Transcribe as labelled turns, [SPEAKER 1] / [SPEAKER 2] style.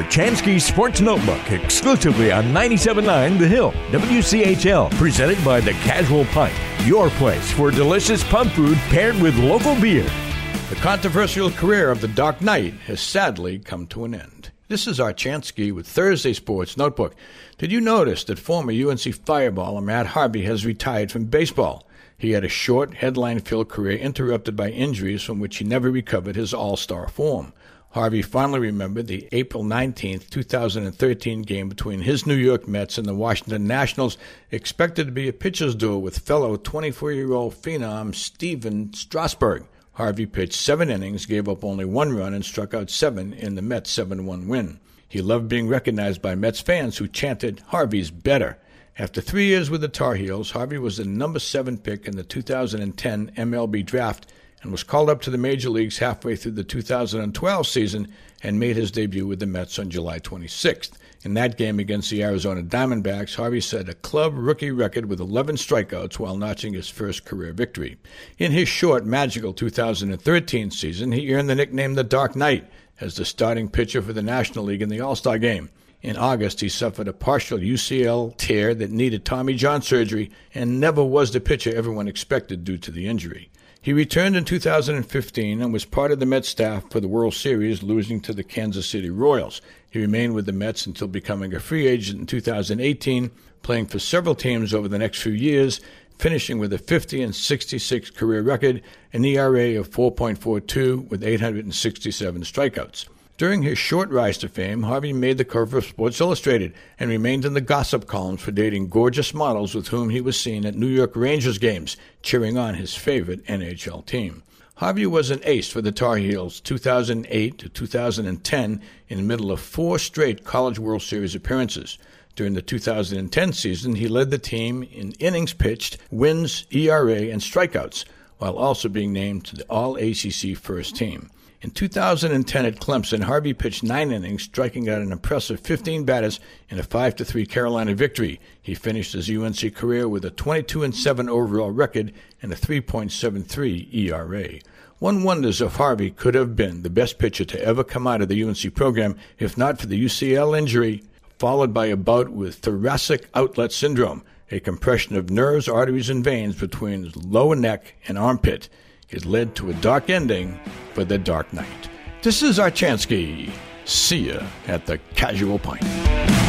[SPEAKER 1] Chansky Sports Notebook exclusively on 97.9 The Hill, WCHL, presented by The Casual Pint, your place for delicious pub food paired with local beer.
[SPEAKER 2] The controversial career of the Dark Knight has sadly come to an end. This is Art Chansky with Thursday Sports Notebook. Did you notice that former UNC fireballer Matt Harvey has retired from baseball? He had a short, headline-filled career interrupted by injuries from which he never recovered his all-star form. Harvey fondly remembered the April 19, 2013 game between his New York Mets and the Washington Nationals, expected to be a pitcher's duel with fellow 24-year-old phenom Stephen Strasburg. Harvey pitched 7 innings, gave up only 1 run, and struck out 7 in the Mets' 7-1 win. He loved being recognized by Mets fans who chanted, "Harvey's better." After 3 years with the Tar Heels, Harvey was the number 7 pick in the 2010 MLB draft and was called up to the major leagues halfway through the 2012 season and made his debut with the Mets on July 26th. In that game against the Arizona Diamondbacks, Harvey set a club rookie record with 11 strikeouts while notching his first career victory. In his short, magical 2013 season, he earned the nickname the Dark Knight as the starting pitcher for the National League in the All-Star Game. In August, he suffered a partial UCL tear that needed Tommy John surgery and never was the pitcher everyone expected due to the injury. He returned in 2015 and was part of the Mets staff for the World Series, losing to the Kansas City Royals. He remained with the Mets until becoming a free agent in 2018, playing for several teams over the next few years, finishing with a 50-66 career record, an ERA of 4.42 with 867 strikeouts. During his short rise to fame, Harvey made the cover of Sports Illustrated and remained in the gossip columns for dating gorgeous models with whom he was seen at New York Rangers games, cheering on his favorite NHL team. Harvey was an ace for the Tar Heels 2008 to 2010 in the middle of 4 straight College World Series appearances. During the 2010 season, he led the team in innings pitched, wins, ERA, and strikeouts, while also being named to the All-ACC first team. In 2010 at Clemson, Harvey pitched 9 innings, striking out an impressive 15 batters in a 5-3 Carolina victory. He finished his UNC career with a 22-7 overall record and a 3.73 ERA. One wonders if Harvey could have been the best pitcher to ever come out of the UNC program if not for the UCL injury, followed by a bout with thoracic outlet syndrome, a compression of nerves, arteries, and veins between his lower neck and armpit. It led to a dark ending for the Dark Knight. This is Art Chansky. See ya at the Casual Pint.